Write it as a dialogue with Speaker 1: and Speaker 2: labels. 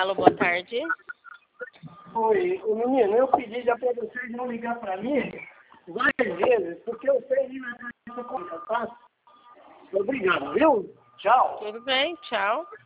Speaker 1: Alô, boa tarde.
Speaker 2: Oi, o menino, eu pedi já para vocês não ligar para mim várias vezes, porque eu sei ir na casa da conta, tá? Obrigado, viu? Tchau.
Speaker 1: Tudo bem, tchau.